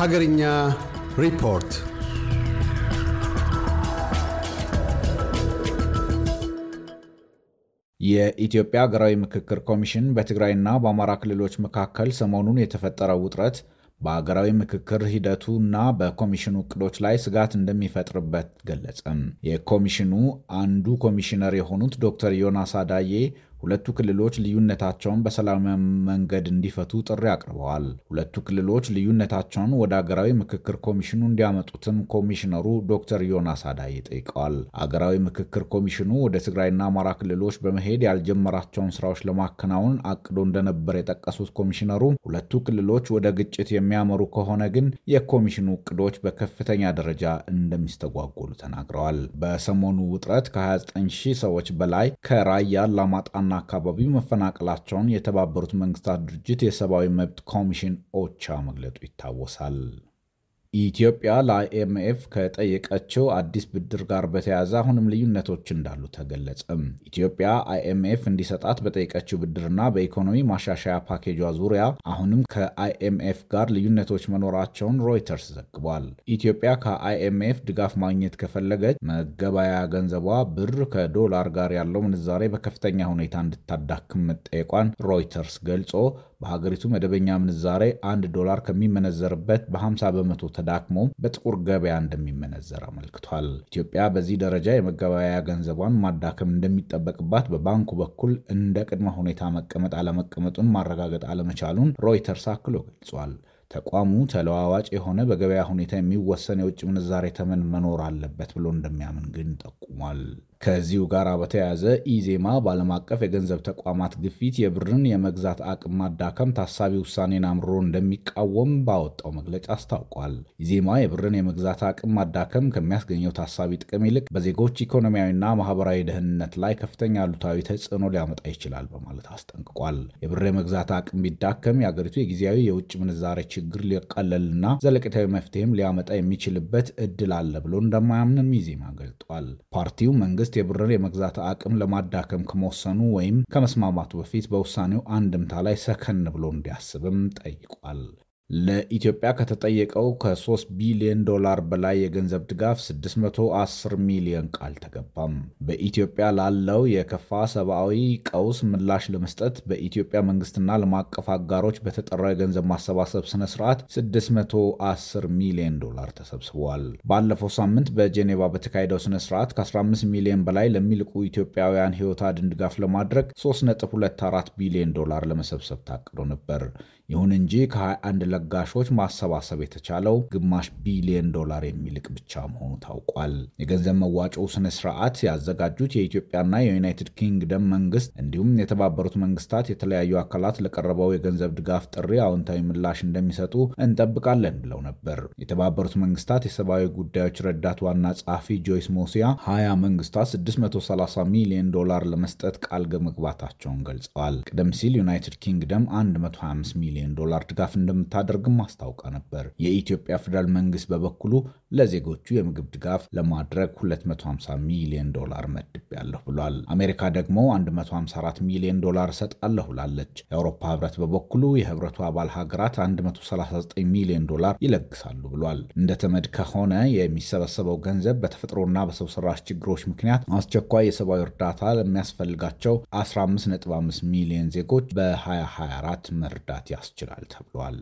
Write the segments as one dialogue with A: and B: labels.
A: Hagarinya report. የኢትዮጵያ ሀገራዊ ምክክር ኮሚሽን በትግራይና በአማራ ክልሎች መካከል ሰሞኑን የተፈጠረው ውጥረት በሀገራዊ ምክክር ሂደቱና በኮሚሽኑ እቅዶች ላይ ስጋት እንደሚፈጥርበት ገለጸ። የኮሚሽኑ አንዱ ኮሚሽነር የሆኑት ዶክተር ዮናስ አዳዬ ሁለቱ ክልሎች ልዩነታቸውን በሰላማዊ መንገድ እንዲፈቱ ጥሪ አቅርበዋል። ሁለቱ ክልሎች ልዩነታቸውን ወደ ሀገራዊ ምክክር ኮሚሽኑ እንዲያመጡትም ኮሚሽነሩ ዶክተር ዮናስ አዳዬ ጠይቀዋል። ሀገራዊ ምክክር ኮሚሽኑ ወደ ትግራይና አማራ ክልሎች በመሄድ ያልጀመራቸውን ስራዎች ለማከናወን አቅዶ እንደነበር የጠቀሱት ኮሚሽነሩ ሁለቱ ክልሎች ወደ ግጭት የሚያመሩ ከሆነ ግን የኮሚሽኑ እቅዶች በከፍተኛ ደረጃ እንደሚስተጓጎሉ ተናግረዋል። በሰሞኑ ውጥረት ከ29000 ሰዎች በላይ ከራያ አላማጣና አካባቢው መፈናቀላቸውን የተባበሩት መንግስታት ድርጅት የሰብአዊ መብት ኮሚሽን ኦቻ መግለጹ ይታወሳል። ኢትዮጵያ ለአይኤምኤፍ ከጠየቀችው አዲስ ብድር ጋር በተያያዘ አሁንም ልዩነቶች እንዳሉ ተገለጸ። ኢትዮጵያ አይኤምኤፍ እንዲሰጣት በጠየቀችው ብድርና በኢኮኖሚ ማሻሻያ ፓኬጇ ዙሪያ አሁንም ከአይኤምኤፍ ጋር ልዩነቶች መኖራቸውን ሮይተርስ ዘግቧል። ኢትዮጵያ ከአይኤምኤፍ ድጋፍ ማግኘት ከፈለገች መገበያያ ገንዘቧ ብር ከዶላር ጋር ያለው ምንዛሬ በከፍተኛ ሁኔታ እንድታዳክም መጠየቋን ሮይተርስ ገልጾ በሀገሪቱ መደበኛ ምንዛሬ $1 ከሚመነዘርበት በ50 በመቶ ተዳክሞ በጥቁር ገበያ እንደሚመነዘር አመልክቷል። ኢትዮጵያ በዚህ ደረጃ የመገበያያ ገንዘቧን ማዳከም እንደሚጠበቅባት በባንኩ በኩል እንደ ቅድመ ሁኔታ መቀመጥ አለመቀመጡን ማረጋገጥ አለመቻሉን ሮይተርስ አክሎ ገልጿል። ተቋሙ ተለዋዋጭ የሆነ በገበያ ሁኔታ የሚወሰን የውጭ ምንዛሬ ተመን መኖር አለበት ብሎ እንደሚያምን ግን ጠቁሟል። ከዚሁ ጋር በተያያዘ ኢዜማ በዓለም አቀፍ የገንዘብ ተቋማት ግፊት የብርን የመግዛት አቅም ማዳከም ታሳቢ ውሳኔን አምርሮ እንደሚቃወም ባወጣው መግለጫ አስታውቋል። ኢዜማ የብርን የመግዛት አቅም ማዳከም ከሚያስገኘው ታሳቢ ጥቅም ይልቅ በዜጎች ኢኮኖሚያዊና ማህበራዊ ደህንነት ላይ ከፍተኛ አሉታዊ ተጽዕኖ ሊያመጣ ይችላል በማለት አስጠንቅቋል። የብር የመግዛት አቅም ቢዳከም የአገሪቱ የጊዜያዊ የውጭ ምንዛሬ ችግር ሊቀለልና ዘለቂታዊ መፍትሄም ሊያመጣ የሚችልበት እድል አለ ብሎ እንደማያምንም ኢዜማ ገልጧል። ፓርቲው መንግስት የብርን የመግዛት አቅም ለማዳከም ከመወሰኑ ወይም ከመስማማቱ በፊት በውሳኔው አንድምታ ላይ ሰከን ብሎ እንዲያስብም ጠይቋል። ለኢትዮጵያ ከተጠየቀው ከ3 ቢሊዮን ዶላር በላይ የገንዘብ ድጋፍ 610 ሚሊዮን ቃል ተገባም። በኢትዮጵያ ላለው የከፋ ሰብአዊ ቀውስ ምላሽ ለመስጠት በኢትዮጵያ መንግስትና ዓለም አቀፍ አጋሮች በተጠራው የገንዘብ ማሰባሰብ ስነ ስርዓት 610 ሚሊዮን ዶላር ተሰብስበዋል። ባለፈው ሳምንት በጄኔቫ በተካሄደው ስነ ስርዓት ከ15 ሚሊዮን በላይ ለሚልቁ ኢትዮጵያውያን ህይወት አድን ድጋፍ ለማድረግ 3.24 ቢሊዮን ዶላር ለመሰብሰብ ታቅዶ ነበር። ይሁን እንጂ ከ21 ለጋሾች ማሰባሰብ የተቻለው ግማሽ ቢሊዮን ዶላር የሚልቅ ብቻ መሆኑ ታውቋል። የገንዘብ መዋጮው ስነ ስርዓት ያዘጋጁት የኢትዮጵያና የዩናይትድ ኪንግደም መንግስት እንዲሁም የተባበሩት መንግስታት የተለያዩ አካላት ለቀረበው የገንዘብ ድጋፍ ጥሪ አዎንታዊ ምላሽ እንደሚሰጡ እንጠብቃለን ብለው ነበር። የተባበሩት መንግስታት የሰብአዊ ጉዳዮች ረዳት ዋና ጸሐፊ ጆይስ ሞሲያ 20 መንግስታት 630 ሚሊዮን ዶላር ለመስጠት ቃል መግባታቸውን ገልጸዋል። ቀደም ሲል ዩናይትድ ኪንግደም 125 ሚሊዮን ዶላር ድጋፍ እንደምታደርግም ማስታወቃ ነበር። የኢትዮጵያ ፌደራል መንግስት በበኩሉ ለዜጎቹ የምግብ ድጋፍ ለማድረግ 250 ሚሊዮን ዶላር መድቤያለሁ ብሏል። አሜሪካ ደግሞ 154 ሚሊዮን ዶላር እሰጣለሁ ብላለች። የአውሮፓ ህብረት በበኩሉ የህብረቱ አባል ሀገራት 139 ሚሊዮን ዶላር ይለግሳሉ ብሏል። እንደ ተመድ ከሆነ የሚሰበሰበው ገንዘብ በተፈጥሮና በሰው ሰራሽ ችግሮች ምክንያት አስቸኳይ የሰብአዊ እርዳታ ለሚያስፈልጋቸው 15.5 ሚሊዮን ዜጎች በ2024 መርዳት ያስችላል ተብሏል።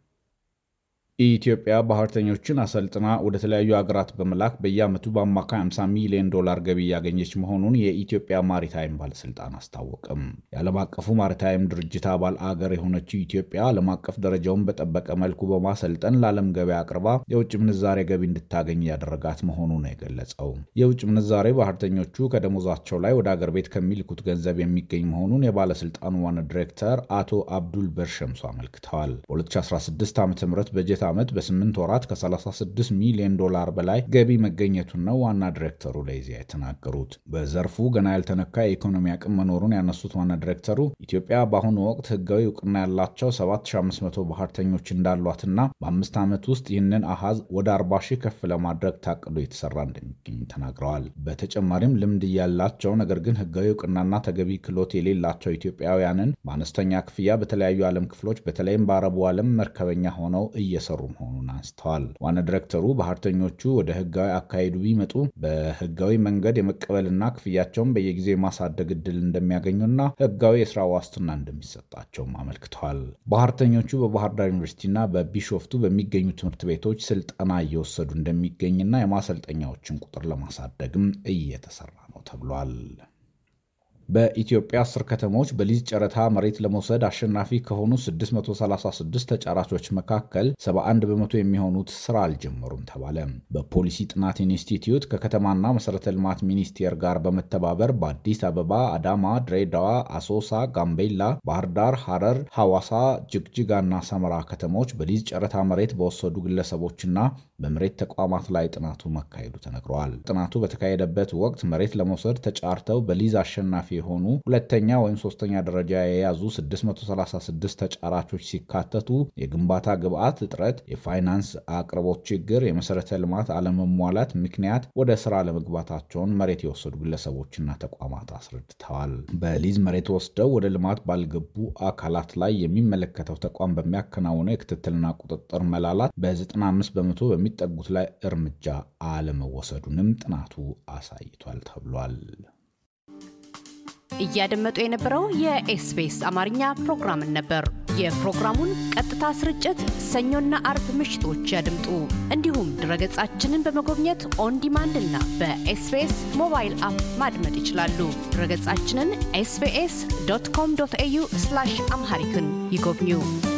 A: ኢትዮጵያ ባህርተኞችን አሰልጥና ወደ ተለያዩ ሀገራት በመላክ በየዓመቱ በአማካይ 50 ሚሊዮን ዶላር ገቢ ያገኘች መሆኑን የኢትዮጵያ ማሪታይም ባለስልጣን አስታወቀም። የዓለም አቀፉ ማሪታይም ድርጅት አባል አገር የሆነችው ኢትዮጵያ ዓለም አቀፍ ደረጃውን በጠበቀ መልኩ በማሰልጠን ለዓለም ገበያ አቅርባ የውጭ ምንዛሬ ገቢ እንድታገኝ ያደረጋት መሆኑን ነው የገለጸው። የውጭ ምንዛሬ ባህርተኞቹ ከደሞዛቸው ላይ ወደ አገር ቤት ከሚልኩት ገንዘብ የሚገኝ መሆኑን የባለስልጣኑ ዋና ዲሬክተር አቶ አብዱል በርሸምሱ አመልክተዋል። በ2016 ዓ.ም በጀት ዓመት በ8 ወራት ከ36 ሚሊዮን ዶላር በላይ ገቢ መገኘቱን ነው ዋና ዲሬክተሩ ለኢዜአ የተናገሩት። በዘርፉ ገና ያልተነካ የኢኮኖሚ አቅም መኖሩን ያነሱት ዋና ዲሬክተሩ ኢትዮጵያ በአሁኑ ወቅት ህጋዊ እውቅና ያላቸው 7500 ባህርተኞች እንዳሏትና በ5 ዓመት ውስጥ ይህንን አሃዝ ወደ 40,000 ከፍ ለማድረግ ታቅዶ የተሰራ እንደሚገኝ ተናግረዋል። በተጨማሪም ልምድ ያላቸው ነገር ግን ህጋዊ እውቅናና ተገቢ ክህሎት የሌላቸው ኢትዮጵያውያንን በአነስተኛ ክፍያ በተለያዩ ዓለም ክፍሎች በተለይም በአረቡ ዓለም መርከበኛ ሆነው እየሰሩ እየሰሩ መሆኑን አንስተዋል። ዋና ዳይሬክተሩ ባህርተኞቹ ወደ ህጋዊ አካሄዱ ቢመጡ በህጋዊ መንገድ የመቀበልና ክፍያቸውን በየጊዜው የማሳደግ እድል እንደሚያገኙና ህጋዊ የስራ ዋስትና እንደሚሰጣቸውም አመልክተዋል። ባህርተኞቹ በባህር ዳር ዩኒቨርሲቲና በቢሾፍቱ በሚገኙ ትምህርት ቤቶች ስልጠና እየወሰዱ እንደሚገኝና የማሰልጠኛዎችን ቁጥር ለማሳደግም እየተሰራ ነው ተብሏል። በኢትዮጵያ 10 ከተሞች በሊዝ ጨረታ መሬት ለመውሰድ አሸናፊ ከሆኑ 636 ተጫራቾች መካከል 71 በመቶ የሚሆኑት ስራ አልጀመሩም ተባለ። በፖሊሲ ጥናት ኢንስቲትዩት ከከተማና መሰረተ ልማት ሚኒስቴር ጋር በመተባበር በአዲስ አበባ፣ አዳማ፣ ድሬዳዋ፣ አሶሳ፣ ጋምቤላ፣ ባህር ዳር፣ ሐረር፣ ሐዋሳ፣ ጅግጅጋና ሰመራ ከተሞች በሊዝ ጨረታ መሬት በወሰዱ ግለሰቦችና በመሬት ተቋማት ላይ ጥናቱ መካሄዱ ተነግሯል። ጥናቱ በተካሄደበት ወቅት መሬት ለመውሰድ ተጫርተው በሊዝ አሸናፊ የሆኑ ሁለተኛ ወይም ሶስተኛ ደረጃ የያዙ 636 ተጫራቾች ሲካተቱ የግንባታ ግብዓት እጥረት፣ የፋይናንስ አቅርቦት ችግር፣ የመሰረተ ልማት አለመሟላት ምክንያት ወደ ስራ ለመግባታቸውን መሬት የወሰዱ ግለሰቦችና ተቋማት አስረድተዋል። በሊዝ መሬት ወስደው ወደ ልማት ባልገቡ አካላት ላይ የሚመለከተው ተቋም በሚያከናውነው የክትትልና ቁጥጥር መላላት በ95 በመቶ በሚጠጉት ላይ እርምጃ አለመወሰዱንም ጥናቱ አሳይቷል ተብሏል።
B: እያደመጡ የነበረው የኤስቢኤስ አማርኛ ፕሮግራምን ነበር። የፕሮግራሙን ቀጥታ ስርጭት ሰኞና አርብ ምሽቶች ያድምጡ። እንዲሁም ድረገጻችንን በመጎብኘት ኦን ዲማንድ እና በኤስቢኤስ ሞባይል አፕ ማድመጥ ይችላሉ። ድረገጻችንን sbs.com.au/amharican ይጎብኙ።